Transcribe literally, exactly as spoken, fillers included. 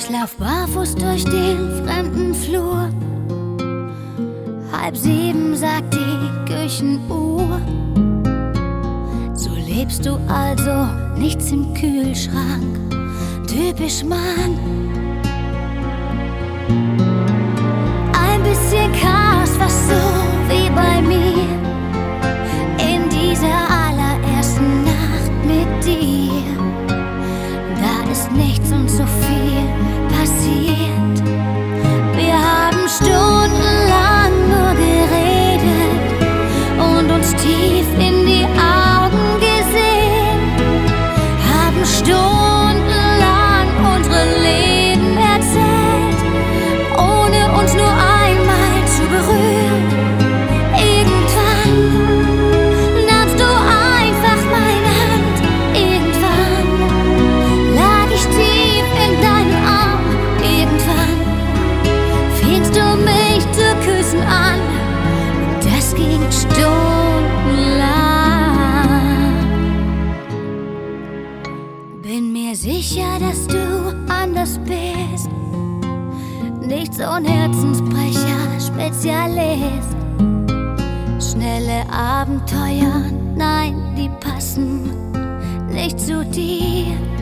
Ich lauf barfuß durch den fremden Flur. Halb sieben sagt die Küchenuhr. So lebst du also, nichts im Kühlschrank. Typisch Mann. Ein bisschen Chaos, was so wie bei mir. In dieser allerersten Nacht mit dir. Da ist nichts und so viel passiert. Wir haben stundenlang nur geredet und uns tief in die Augen gesehen. Haben stundenlang unsere Leben erzählt, ohne uns nur einmal zu berühren. Irgendwann nahmst du einfach meine Hand. Irgendwann lag ich tief in deinem Arm. Irgendwann fingst du mich zu küssen an. Und das ging stundenlang. Bin mir sicher, dass du anders bist. Nicht so ein Herzensbrecher, Spezialist. Schnelle Abenteuer, nein, die passen nicht zu dir.